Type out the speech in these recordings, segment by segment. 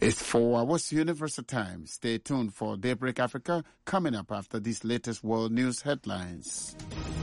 It's 4 hours Universal Time. Stay tuned for Daybreak Africa coming up after these latest world news headlines.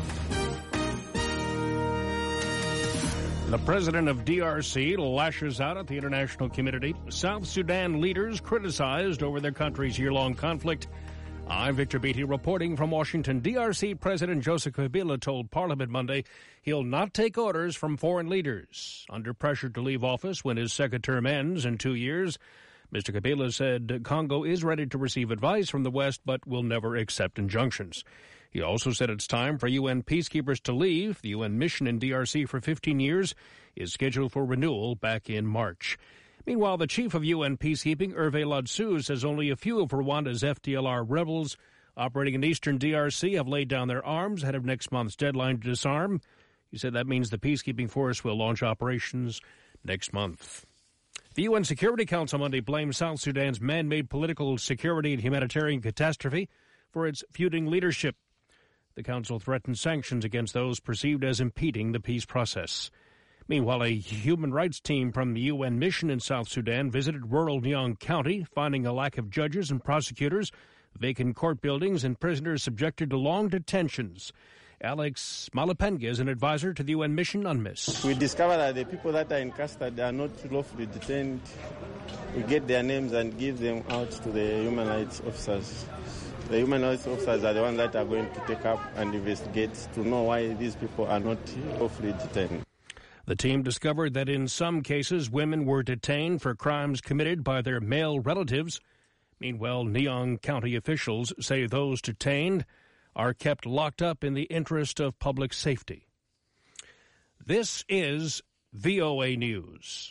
The president of DRC lashes out at the international community. South Sudan leaders criticized over their country's year-long conflict. I'm Victor Beatty reporting from Washington. DRC President Joseph Kabila told Parliament Monday he'll not take orders from foreign leaders. Under pressure to leave office when his second term ends in 2 years, Mr. Kabila said Congo is ready to receive advice from the West but will never accept injunctions. He also said it's time for UN peacekeepers to leave. The UN mission in DRC for 15 years is scheduled for renewal back in March. Meanwhile, the chief of UN peacekeeping, Hervé Ladsous, says only a few of Rwanda's FDLR rebels operating in eastern DRC have laid down their arms ahead of next month's deadline to disarm. He said that means the peacekeeping force will launch operations next month. The UN Security Council Monday blamed South Sudan's man-made political, security, and humanitarian catastrophe for its feuding leadership. The Council threatened sanctions against those perceived as impeding the peace process. Meanwhile, a human rights team from the UN mission in South Sudan visited rural Nyang County, finding a lack of judges and prosecutors, vacant court buildings, and prisoners subjected to long detentions. Alex Malapenga is an advisor to the UN mission UNMISS. We discovered that the people that are in custody are not lawfully detained. We get their names and give them out to the human rights officers. The human rights officers are the ones that are going to take up and investigate to know why these people are not lawfully detained. The team discovered that in some cases, women were detained for crimes committed by their male relatives. Meanwhile, Nyang County officials say those detained are kept locked up in the interest of public safety. This is VOA News.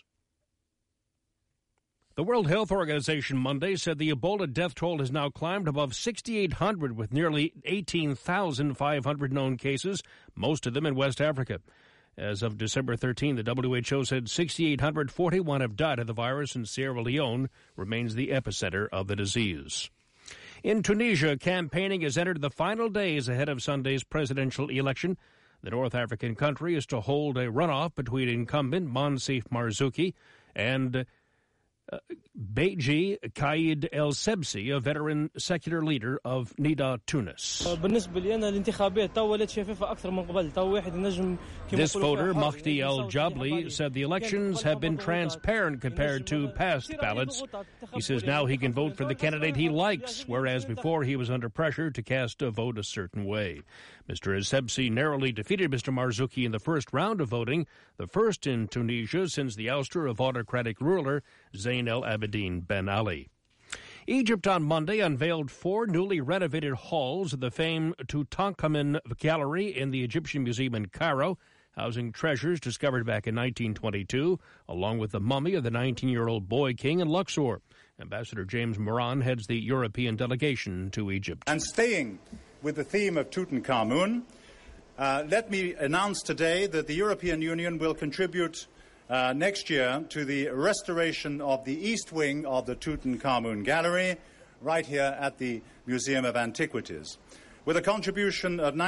The World Health Organization Monday said the Ebola death toll has now climbed above 6,800 with nearly 18,500 known cases, most of them in West Africa. As of December 13, the WHO said 6,841 have died of the virus, and Sierra Leone remains the epicenter of the disease. In Tunisia, campaigning has entered the final days ahead of Sunday's presidential election. The North African country is to hold a runoff between incumbent Monsef Marzouki and Beji Kaid El Sebsi, a veteran secular leader of Nida, Tunis. This voter, Mahdi El Jabli, said the elections have been transparent compared to past ballots. He says now he can vote for the candidate he likes, whereas before he was under pressure to cast a vote a certain way. Mr. El Sebsi narrowly defeated Mr. Marzouki in the first round of voting, the first in Tunisia since the ouster of autocratic ruler Zayn El Abidine Ben Ali. Egypt on Monday unveiled 4 newly renovated halls of the famed Tutankhamun Gallery in the Egyptian Museum in Cairo, housing treasures discovered back in 1922, along with the mummy of the 19-year-old boy king in Luxor. Ambassador James Moran heads the European delegation to Egypt. And staying with the theme of Tutankhamun, let me announce today that the European Union will contribute next year to the restoration of the east wing of the Tutankhamun Gallery, right here at the Museum of Antiquities. With a contribution of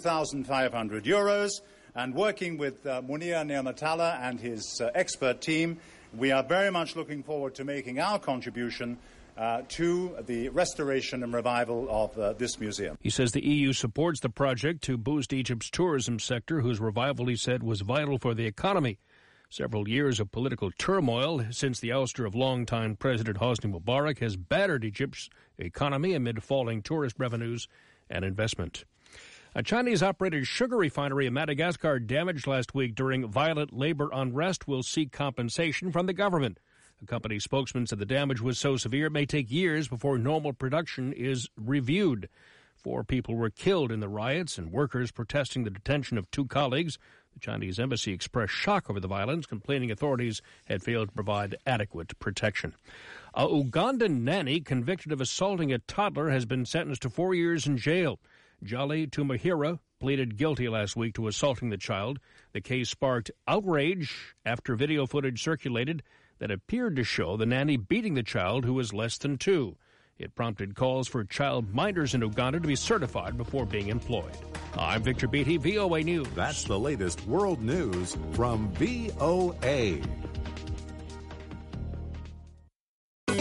€92,500 and working with Munir Nirmatalla and his expert team, we are very much looking forward to making our contribution to the restoration and revival of this museum. He says the EU supports the project to boost Egypt's tourism sector, whose revival, he said, was vital for the economy. Several years of political turmoil since the ouster of longtime President Hosni Mubarak has battered Egypt's economy amid falling tourist revenues and investment. A Chinese-operated sugar refinery in Madagascar damaged last week during violent labor unrest will seek compensation from the government. A company spokesman said the damage was so severe it may take years before normal production is reviewed. 4 people were killed in the riots, and workers protesting the detention of 2 colleagues. The Chinese embassy expressed shock over the violence, complaining authorities had failed to provide adequate protection. A Ugandan nanny convicted of assaulting a toddler has been sentenced to 4 years in jail. Jolly Tumahira pleaded guilty last week to assaulting the child. The case sparked outrage after video footage circulated that appeared to show the nanny beating the child, who was less than 2. It prompted calls for child minders in Uganda to be certified before being employed. I'm Victor Beatty, VOA News. That's the latest world news from VOA.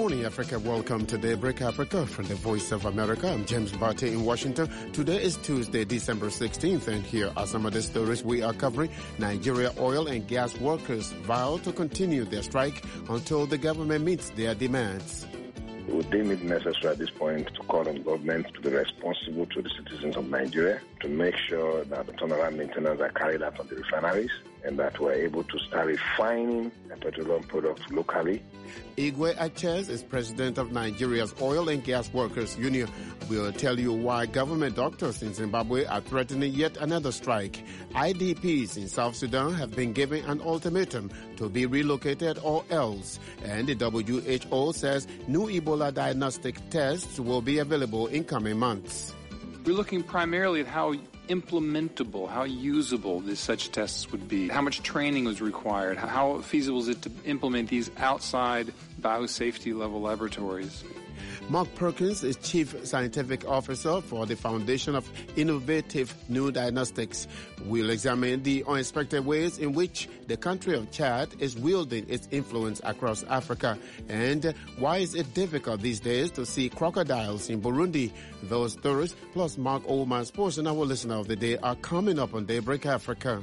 morning, Africa. Welcome to Daybreak Africa from the Voice of America. I'm James Barty in Washington. Today is Tuesday, December 16th, and here are some of the stories we are covering. Nigeria oil and gas workers vow to continue their strike until the government meets their demands. We deem it necessary at this point to call on government to be responsible to the citizens of Nigeria to make sure that the turnaround maintenance are carried out on the refineries and that we're able to start refining petroleum products locally. Igwe Achez is president of Nigeria's Oil and Gas Workers Union. We'll tell you why government doctors in Zimbabwe are threatening yet another strike. IDPs in South Sudan have been given an ultimatum to be relocated or else. And the WHO says new Ebola diagnostic tests will be available in coming months. We're looking primarily at how implementable, how usable such tests would be, how much training was required, how feasible is it to implement these outside biosafety level laboratories. Mark Perkins is Chief Scientific Officer for the Foundation of Innovative New Diagnostics. We'll examine the unexpected ways in which the country of Chad is wielding its influence across Africa, and why is it difficult these days to see crocodiles in Burundi. Those stories, plus Mark Oldman's portion, our listener of the day, are coming up on Daybreak Africa.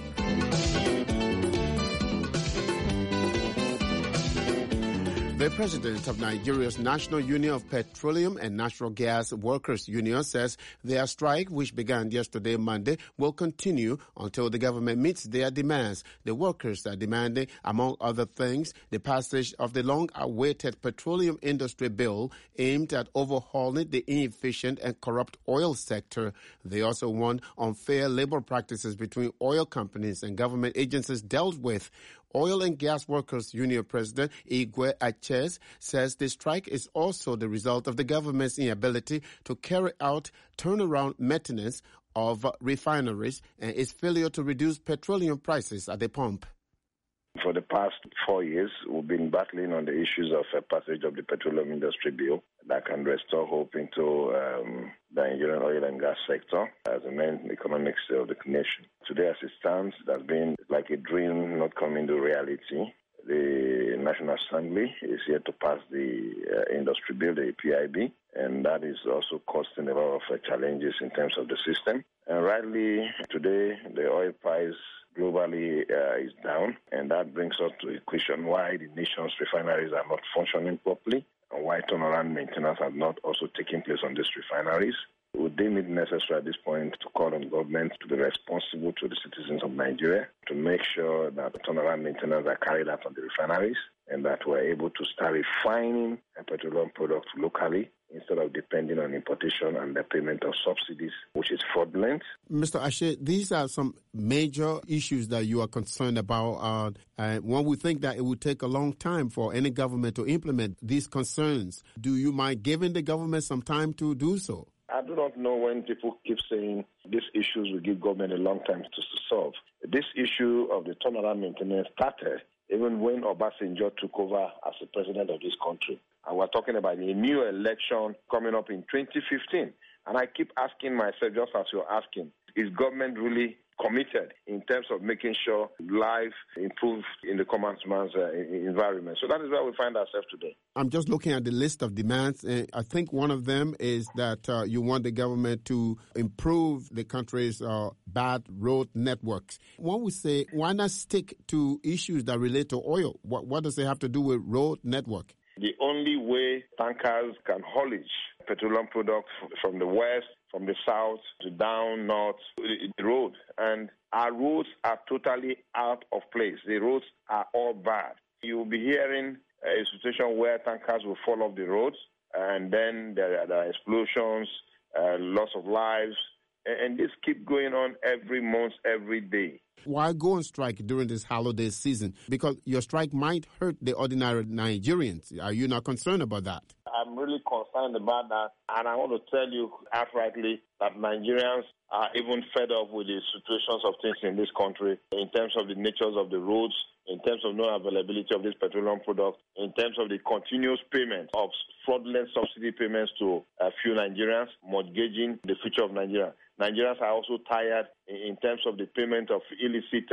The president of Nigeria's National Union of Petroleum and Natural Gas Workers Union says their strike, which began yesterday, Monday, will continue until the government meets their demands. The workers are demanding, among other things, the passage of the long-awaited petroleum industry bill aimed at overhauling the inefficient and corrupt oil sector. They also want unfair labor practices between oil companies and government agencies dealt with. Oil and Gas Workers Union President Igwe Achez says the strike is also the result of the government's inability to carry out turnaround maintenance of refineries and its failure to reduce petroleum prices at the pump. For the past 4 years, we've been battling on the issues of passage of the petroleum industry bill that can restore hope into the Nigerian oil and gas sector as the main economic sector of the nation. Today, as it stands, it has been like a dream not coming to reality. The National Assembly is here to pass the industry bill, the PIB, and that is also causing a lot of challenges in terms of the system. And rightly, today, the oil price globally is down, and that brings us to a question why the nation's refineries are not functioning properly and why turnaround maintenance has not also taken place on these refineries. We deem it necessary at this point to call on government to be responsible to the citizens of Nigeria to make sure that turnaround maintenance are carried out on the refineries and that we're able to start refining petroleum products locally instead of depending on importation and the payment of subsidies, which is fraudulent. Mr. Ashe, these are some major issues that you are concerned about. One would think that it would take a long time for any government to implement these concerns. Do you mind giving the government some time to do so? I do not know when people keep saying these issues will give government a long time to solve. This issue of the turnaround maintenance started even when Obasanjo took over as the president of this country. And we're talking about a new election coming up in 2015. And I keep asking myself, just as you're asking, is government really committed in terms of making sure life improves in the common man's environment? So that is where we find ourselves today. I'm just looking at the list of demands. I think one of them is that you want the government to improve the country's bad road networks. One would say, why not stick to issues that relate to oil? What does it have to do with road network? The only way tankers can haulage petroleum products from the west, from the south to down north, the road. And our roads are totally out of place. The roads are all bad. You will be hearing a situation where tankers will fall off the roads, and then there are explosions, loss of lives, and this keep going on every month, every day. Why go on strike during this holiday season? Because your strike might hurt the ordinary Nigerians. Are you not concerned about that? I'm really concerned about that, and I want to tell you outrightly that Nigerians are even fed up with the situations of things in this country in terms of the natures of the roads, in terms of no availability of this petroleum product, in terms of the continuous payment of fraudulent subsidy payments to a few Nigerians, mortgaging the future of Nigeria. Nigerians are also tired in terms of the payment of illicit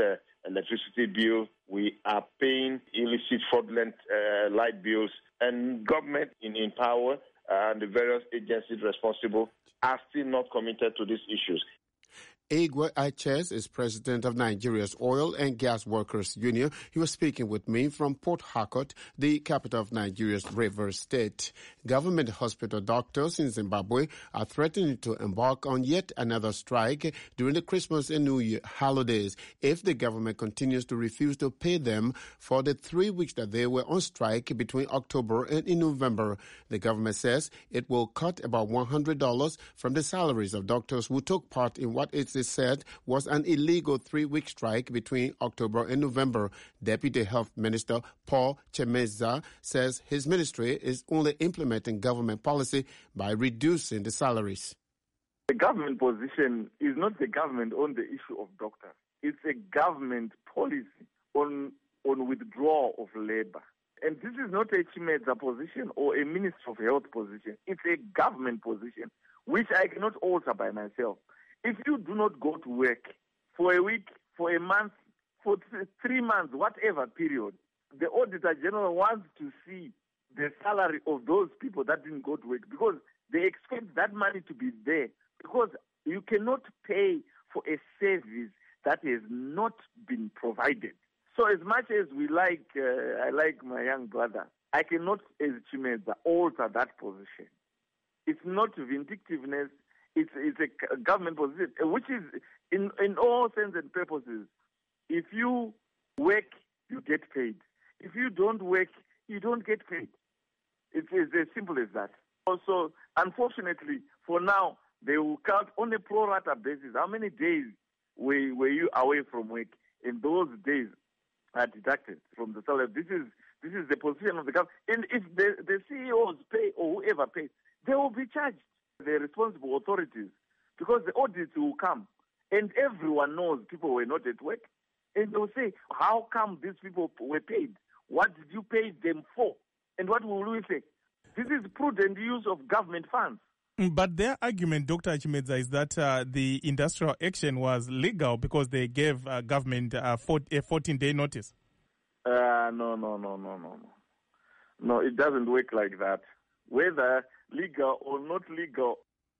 electricity bill. We are paying illicit, fraudulent light bills. And government in power and the various agencies responsible are still not committed to these issues. Igwe Iches is president of Nigeria's Oil and Gas Workers Union. He was speaking with me from Port Harcourt, the capital of Nigeria's Rivers State. Government hospital doctors in Zimbabwe are threatening to embark on yet another strike during the Christmas and New Year holidays if the government continues to refuse to pay them for the 3 weeks that they were on strike between October and in November. The government says it will cut about $100 from the salaries of doctors who took part in what it said was an illegal 3-week strike between October and November. Deputy Health Minister Paul Chemeza says his ministry is only implementing government policy by reducing the salaries. The government position is not the government on the issue of doctors. It's a government policy on withdrawal of labor. And this is not a Chimeza position or a Minister of Health position. It's a government position, which I cannot alter by myself. If you do not go to work for a week, for a month, for 3 months, whatever period, the Auditor General wants to see the salary of those people that didn't go to work because they expect that money to be there because you cannot pay for a service that has not been provided. So as much as I like my young brother, I cannot, as Chimeza, alter that position. It's not vindictiveness. It's a government position, which is, in all sense and purposes, if you work, you get paid. If you don't work, you don't get paid. It's as simple as that. Also, unfortunately, for now, they will count on a pro rata basis. How many days were you away from work? And those days are deducted from the salary. This is the position of the government. And if the CEOs pay or whoever pays, they will be charged. The responsible authorities, because the audits will come and everyone knows people were not at work, and they will say, how come these people were paid? What did you pay them for? And what will we say? This is prudent use of government funds. But their argument, Dr. Chimeza, is that the industrial action was legal because they gave government a 14-day notice. No. No, it doesn't work like that. Whether legal or not legal.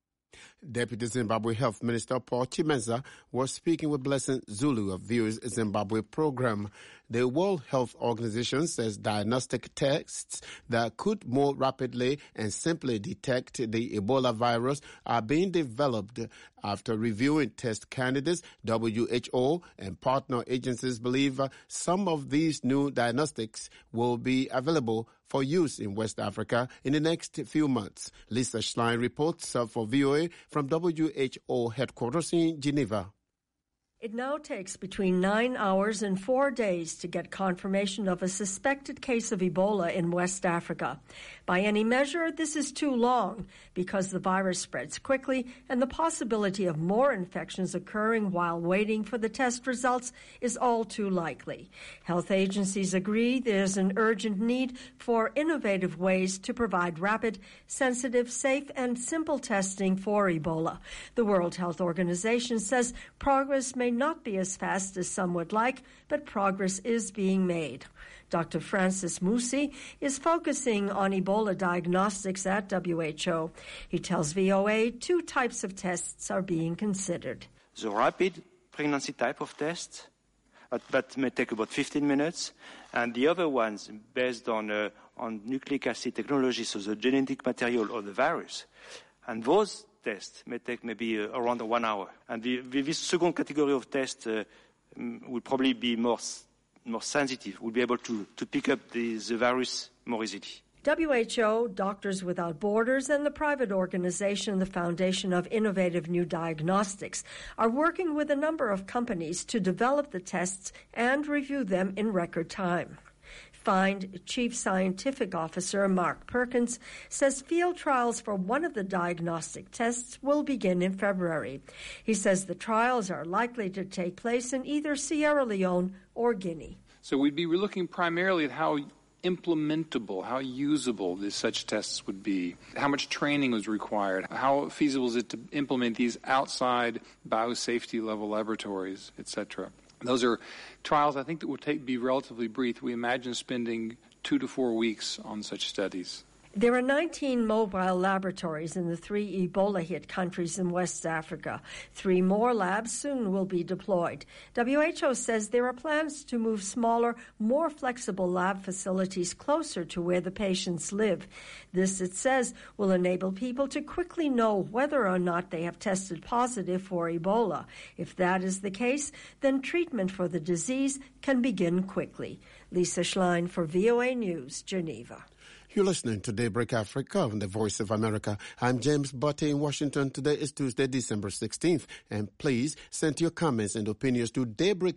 Deputy Zimbabwe Health Minister Paul Chimeza was speaking with Blessing Zulu of VOA's Zimbabwe program. The World Health Organization says diagnostic tests that could more rapidly and simply detect the Ebola virus are being developed. After reviewing test candidates, WHO and partner agencies believe some of these new diagnostics will be available for use in West Africa in the next few months. Lisa Schlein reports for VOA from WHO headquarters in Geneva. It now takes between 9 hours and 4 days to get confirmation of a suspected case of Ebola in West Africa. By any measure, this is too long because the virus spreads quickly and the possibility of more infections occurring while waiting for the test results is all too likely. Health agencies agree there's an urgent need for innovative ways to provide rapid, sensitive, safe, and simple testing for Ebola. The World Health Organization says progress may not be as fast as some would like, but progress is being made. Dr. Francis Musi is focusing on Ebola diagnostics at WHO. He tells VOA 2 types of tests are being considered. The rapid pregnancy type of test, that may take about 15 minutes, and the other ones based on nucleic acid technology, so the genetic material of the virus. And those tests may take maybe around 1 hour. And this second category of tests will probably be more sensitive. We'll be able to pick up the virus more easily. WHO, Doctors Without Borders, and the private organization, the Foundation of Innovative New Diagnostics, are working with a number of companies to develop the tests and review them in record time. FIND Chief Scientific Officer Mark Perkins says field trials for one of the diagnostic tests will begin in February. He says the trials are likely to take place in either Sierra Leone or Guinea. So we'd be looking primarily at how implementable, how usable such tests would be, how much training was required, how feasible is it to implement these outside biosafety level laboratories, etc. Those are trials I think that will be relatively brief. We imagine spending 2 to 4 weeks on such studies. There are 19 mobile laboratories in the 3 Ebola-hit countries in West Africa. 3 more labs soon will be deployed. WHO says there are plans to move smaller, more flexible lab facilities closer to where the patients live. This, it says, will enable people to quickly know whether or not they have tested positive for Ebola. If that is the case, then treatment for the disease can begin quickly. Lisa Schlein for VOA News, Geneva. You're listening to Daybreak Africa on the Voice of America. I'm James Butte in Washington. Today is Tuesday, December 16th. And please send your comments and opinions to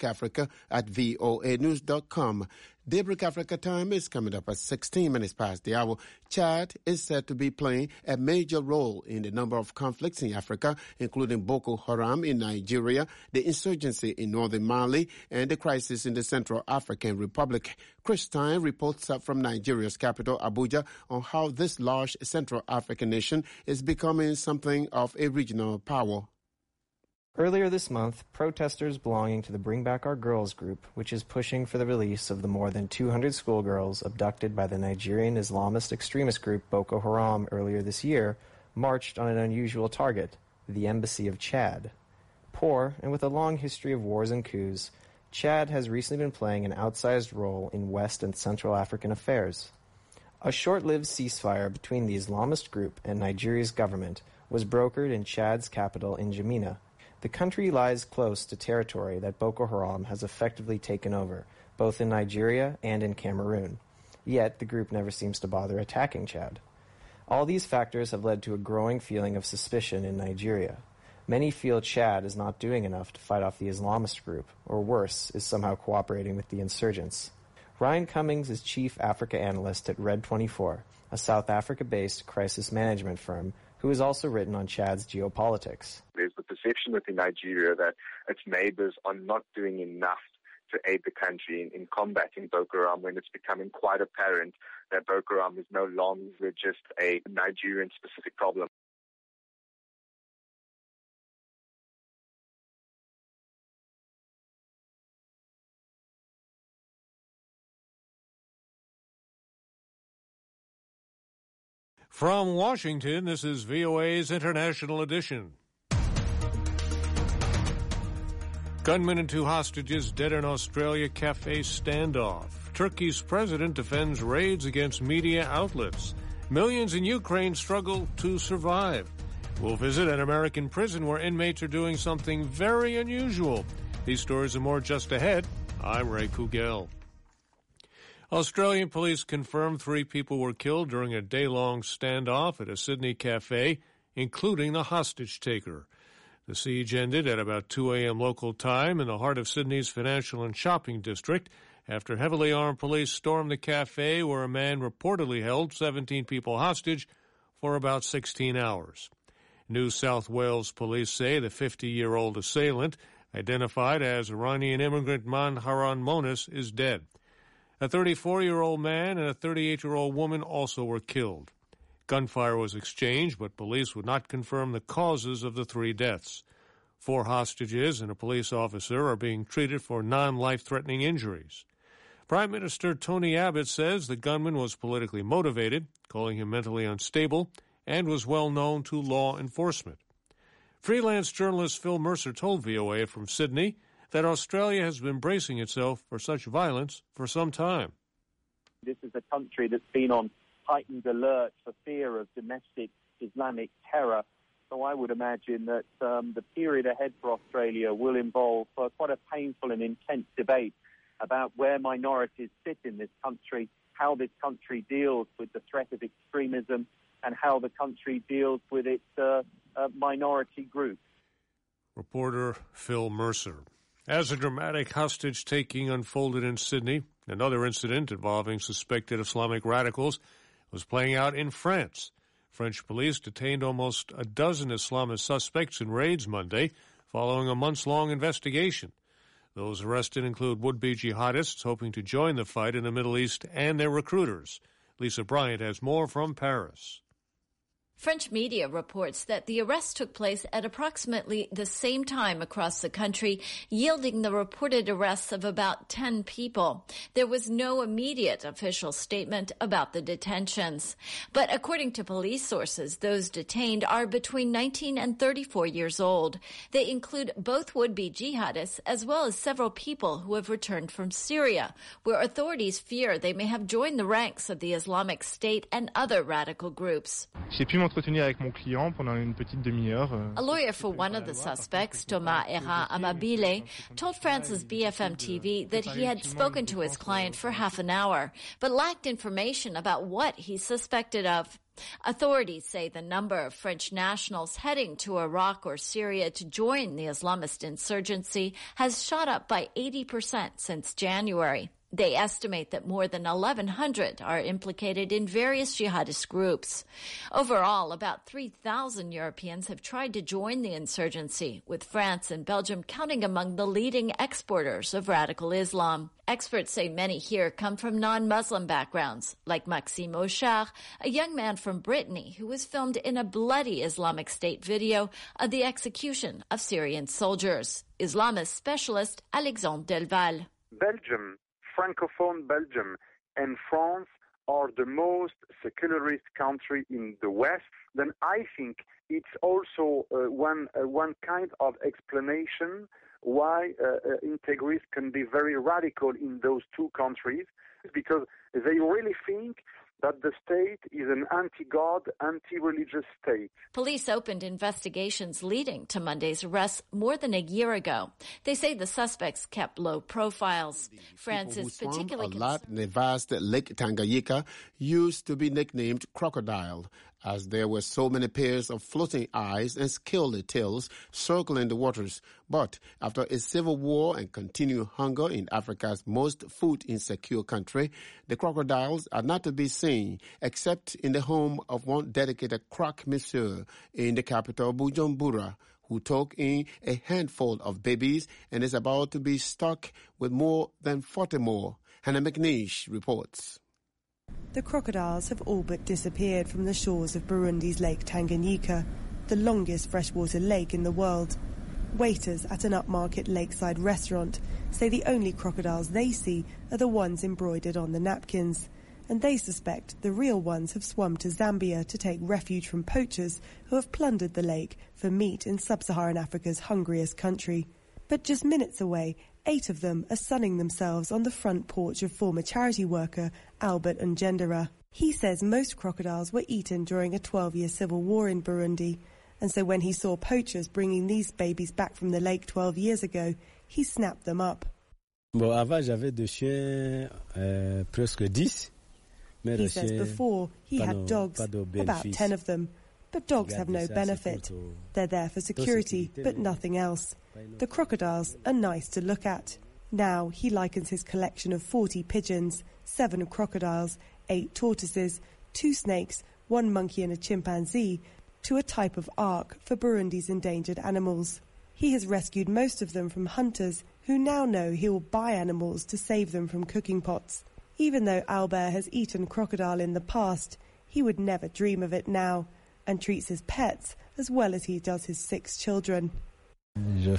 daybreakafrica@voanews.com. Daybreak Africa time is coming up at 16 minutes past the hour. Chad is said to be playing a major role in a number of conflicts in Africa, including Boko Haram in Nigeria, the insurgency in northern Mali, and the crisis in the Central African Republic. Chris Stein reports up from Nigeria's capital, Abuja, on how this large Central African nation is becoming something of a regional power. Earlier this month, protesters belonging to the Bring Back Our Girls group, which is pushing for the release of the more than 200 schoolgirls abducted by the Nigerian Islamist extremist group Boko Haram earlier this year, marched on an unusual target, the embassy of Chad. Poor, and with a long history of wars and coups, Chad has recently been playing an outsized role in West and Central African affairs. A short-lived ceasefire between the Islamist group and Nigeria's government was brokered in Chad's capital, N'Djamena. The country lies close to territory that Boko Haram has effectively taken over, both in Nigeria and in Cameroon. Yet, the group never seems to bother attacking Chad. All these factors have led to a growing feeling of suspicion in Nigeria. Many feel Chad is not doing enough to fight off the Islamist group, or worse, is somehow cooperating with the insurgents. Ryan Cummings is chief Africa analyst at Red 24, a South Africa-based crisis management firm who has also written on Chad's geopolitics. There's the perception within Nigeria that its neighbors are not doing enough to aid the country in combating Boko Haram, when it's becoming quite apparent that Boko Haram is no longer just a Nigerian-specific problem. From Washington, this is VOA's International Edition. Gunmen and 2 hostages dead in Australia cafe standoff. Turkey's president defends raids against media outlets. Millions in Ukraine struggle to survive. We'll visit an American prison where inmates are doing something very unusual. These stories and more just ahead. I'm Ray Kugel. Australian police confirmed 3 people were killed during a day-long standoff at a Sydney cafe, including the hostage taker. The siege ended at about 2 a.m. local time in the heart of Sydney's financial and shopping district after heavily armed police stormed the cafe where a man reportedly held 17 people hostage for about 16 hours. New South Wales police say the 50-year-old assailant, identified as Iranian immigrant Manharan Monis, is dead. A 34-year-old man and a 38-year-old woman also were killed. Gunfire was exchanged, but police would not confirm the causes of the 3 deaths. 4 hostages and a police officer are being treated for non-life-threatening injuries. Prime Minister Tony Abbott says the gunman was politically motivated, calling him mentally unstable, and was well known to law enforcement. Freelance journalist Phil Mercer told VOA from Sydney that Australia has been bracing itself for such violence for some time. This is a country that's been on heightened alert for fear of domestic Islamic terror. So I would imagine that the period ahead for Australia will involve quite a painful and intense debate about where minorities sit in this country, how this country deals with the threat of extremism, and how the country deals with its minority groups. Reporter Phil Mercer. As a dramatic hostage-taking unfolded in Sydney, another incident involving suspected Islamic radicals was playing out in France. French police detained almost a dozen Islamist suspects in raids Monday, following a months-long investigation. Those arrested include would-be jihadists hoping to join the fight in the Middle East and their recruiters. Lisa Bryant has more from Paris. French media reports that the arrest took place at approximately the same time across the country, yielding the reported arrests of about 10 people. There was no immediate official statement about the detentions. But according to police sources, those detained are between 19 and 34 years old. They include both would-be jihadists as well as several people who have returned from Syria, where authorities fear they may have joined the ranks of the Islamic State and other radical groups. A lawyer for one of the suspects, Thomas Hérin Amabile, told France's BFM TV that he had spoken to his client for half an hour, but lacked information about what he suspected of. Authorities say the number of French nationals heading to Iraq or Syria to join the Islamist insurgency has shot up by 80% since January. They estimate that more than 1,100 are implicated in various jihadist groups. Overall, about 3,000 Europeans have tried to join the insurgency, with France and Belgium counting among the leading exporters of radical Islam. Experts say many here come from non-Muslim backgrounds, like Maxime Auchard, a young man from Brittany who was filmed in a bloody Islamic State video of the execution of Syrian soldiers. Islamist specialist Alexandre Delval. Belgium, Francophone Belgium, and France are the most secularist country in the West, then I think it's also one kind of explanation why integrists can be very radical in those two countries, because they really think that the state is an anti-God, anti-religious state. Police opened investigations leading to Monday's arrests more than a year ago. They say the suspects kept low profiles. France is particularly concerned. The vast Lake Tanganyika used to be nicknamed Crocodile, as there were so many pairs of floating eyes and scaly tails circling the waters. But after a civil war and continued hunger in Africa's most food-insecure country, the crocodiles are not to be seen except in the home of one dedicated croque monsieur in the capital, Bujumbura, who took in a handful of babies and is about to be stuck with more than 40 more. Hannah McNeish reports. The crocodiles have all but disappeared from the shores of Burundi's Lake Tanganyika, the longest freshwater lake in the world. Waiters at an upmarket lakeside restaurant say the only crocodiles they see are the ones embroidered on the napkins, and they suspect the real ones have swum to Zambia to take refuge from poachers who have plundered the lake for meat in sub-Saharan Africa's hungriest country. But just minutes away, 8 of them are sunning themselves on the front porch of former charity worker Albert Ngendera. He says most crocodiles were eaten during a 12-year civil war in Burundi, and so when he saw poachers bringing these babies back from the lake 12 years ago, he snapped them up. He says before he had dogs, about 10 of them. But dogs have no benefit. They're there for security, but nothing else. The crocodiles are nice to look at. Now he likens his collection of 40 pigeons, 7 crocodiles, 8 tortoises, 2 snakes, 1 monkey and a chimpanzee to a type of ark for Burundi's endangered animals. He has rescued most of them from hunters who now know he will buy animals to save them from cooking pots. Even though Albert has eaten crocodile in the past, he would never dream of it now, and treats his pets as well as he does his 6 children. He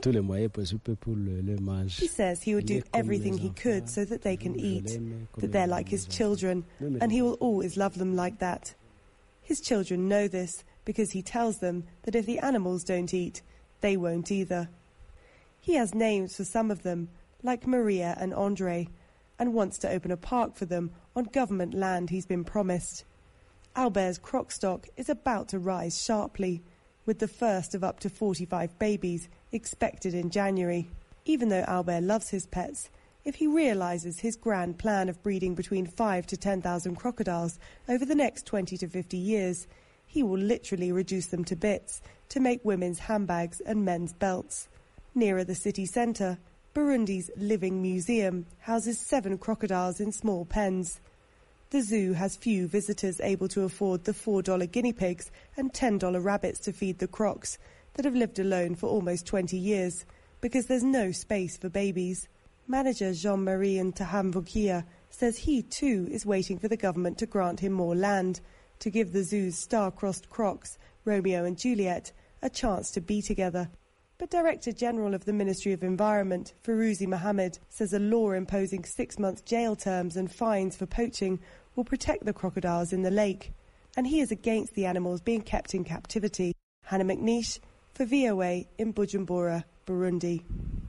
says he would do everything he could so that they can eat, that they're like his children, and he will always love them like that. His children know this because he tells them that if the animals don't eat, they won't either. He has names for some of them, like Maria and Andre, and wants to open a park for them on government land he's been promised. Albert's croc stock is about to rise sharply, with the first of up to 45 babies expected in January. Even though Albert loves his pets, if he realises his grand plan of breeding between 5,000 to 10,000 crocodiles over the next 20 to 50 years, he will literally reduce them to bits to make women's handbags and men's belts. Nearer the city centre, Burundi's Living Museum houses 7 crocodiles in small pens. The zoo has few visitors able to afford the $4 guinea pigs and $10 rabbits to feed the crocs that have lived alone for almost 20 years because there's no space for babies. Manager Jean-Marie Ntahamvukia says he too is waiting for the government to grant him more land to give the zoo's star-crossed crocs, Romeo and Juliet, a chance to be together. But Director General of the Ministry of Environment, Firouzi Mohammed, says a law imposing 6-month jail terms and fines for poaching will protect the crocodiles in the lake. And he is against the animals being kept in captivity. Hannah McNeish for VOA in Bujumbura, Burundi.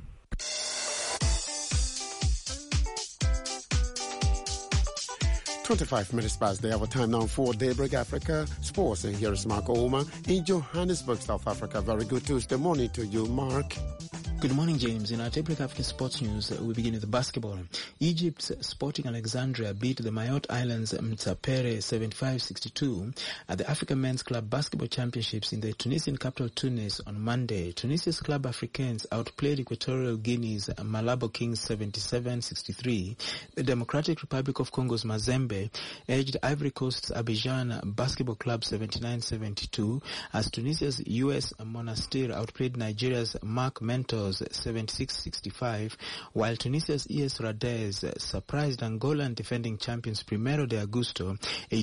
"25 minutes past the hour time now for Daybreak Africa Sports." And here is Mark Ouma in Johannesburg, South Africa. Very good Tuesday morning to you, Mark. Good morning, James. In our Daybreak Africa Sports News, we begin with basketball. Egypt's Sporting Alexandria beat the Mayotte Islands Mtsapere 75-62 at the Africa Men's Club Basketball Championships in the Tunisian capital Tunis on Monday. Tunisia's Club Africains outplayed Equatorial Guinea's Malabo Kings 77-63. The Democratic Republic of Congo's Mazembe edged Ivory Coast's Abidjan Basketball Club 79-72 as Tunisia's US Monastir outplayed Nigeria's Mark Mentors 76-65, while Tunisia's ES Radez surprised Angolan defending champions Primero de Agosto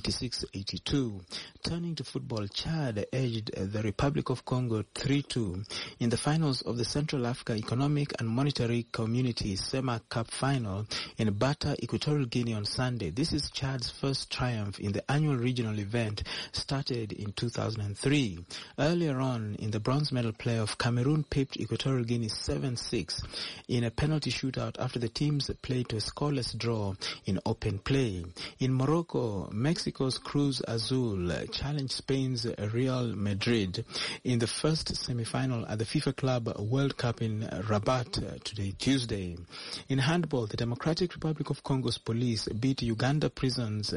86-82. Turning to football, Chad edged the Republic of Congo 3-2 in the finals of the Central Africa Economic and Monetary Community SEMA Cup final in Bata, Equatorial Guinea on Sunday. This is Chad's first triumph in the annual regional event started in 2003. Earlier on in the bronze medal playoff, Cameroon pipped Equatorial Guinea 7-6 in a penalty shootout after the teams played to a scoreless draw in open play. In Morocco, Mexico's Cruz Azul challenged Spain's Real Madrid in the first semi-final at the FIFA Club World Cup in Rabat today, Tuesday. In handball, the Democratic Republic of Congo's Police beat Uganda Prisons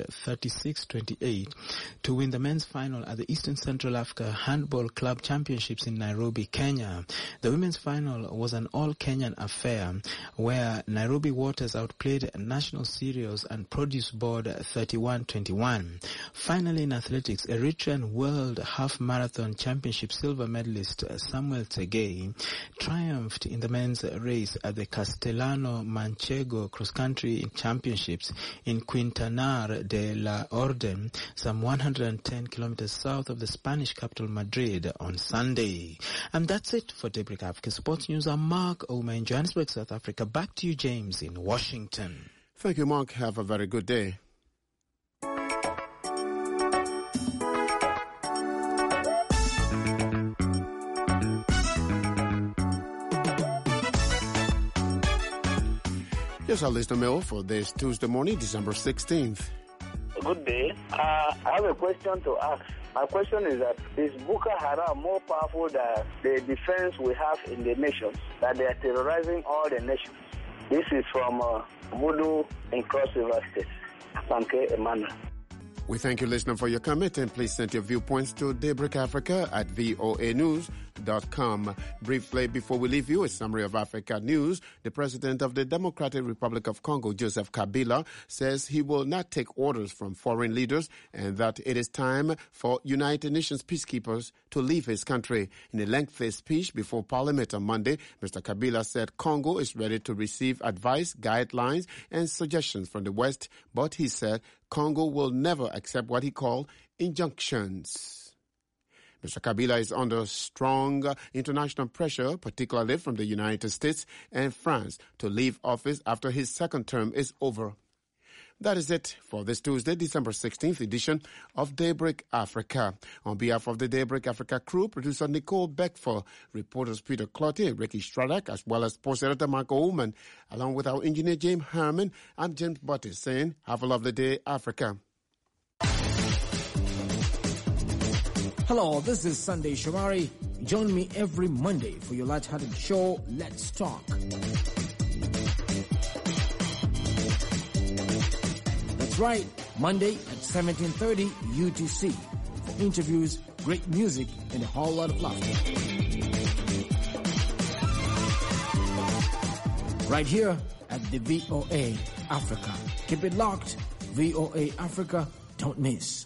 36-28 to win the men's final at the Eastern Central Africa Handball Club Championships in Nairobi, Kenya. The women's final was an all-Kenyan affair where Nairobi Waters outplayed National Cereals and Produce Board 31-21. Finally, in athletics, Eritrean World Half Marathon Championship silver medalist Samuel Tsegay triumphed in the men's race at the Castellano Manchego Cross-Country Championships in Quintanar de la Orden, some 110 kilometers south of the Spanish capital Madrid on Sunday. And that's it for Daybreak Africa Sports News. I'm Mark Ouma in Johannesburg, South Africa. Back to you, James, in Washington. Thank you, Mark. Have a very good day. Here's our listener mail for this Tuesday morning, December 16th. Good day. I have a question to ask. My question is that is Boko Haram more powerful than the defense we have in the nations, that they are terrorizing all the nations? This is from Voodoo in Cross River State. Panke Emmanuel. We thank you, listener, for your comment, and please send your viewpoints to Daybreak Africa at voanews.com. Briefly, before we leave you, a summary of Africa news. The president of the Democratic Republic of Congo, Joseph Kabila, says he will not take orders from foreign leaders and that it is time for United Nations peacekeepers to leave his country. In a lengthy speech before Parliament on Monday, Mr. Kabila said Congo is ready to receive advice, guidelines, and suggestions from the West, but he said Congo will never accept what he called injunctions. Mr. Kabila is under strong international pressure, particularly from the United States and France, to leave office after his second term is over. That is it for this Tuesday, December 16th edition of Daybreak Africa. On behalf of the Daybreak Africa crew, producer Nicole Beckford, reporters Peter Clotty and Ricky Stradak, as well as sports editor Marco Ullman, along with our engineer James Herman, I'm James Buttis saying, have a lovely day, Africa. Hello, this is Sunday Shomari. Join me every Monday for your light-hearted show, Let's Talk. That's right, Monday at 17:30 UTC for interviews, great music, and a whole lot of laughter. Right here at the VOA Africa. Keep it locked. VOA Africa, don't miss.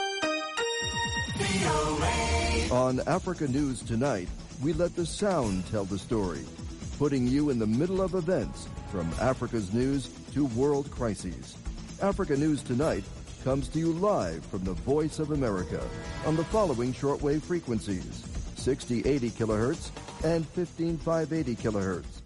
On Africa News Tonight, we let the sound tell the story, putting you in the middle of events from Africa's news to world crises. Africa News Tonight comes to you live from the Voice of America on the following shortwave frequencies: 6080 kilohertz and 15580 kilohertz.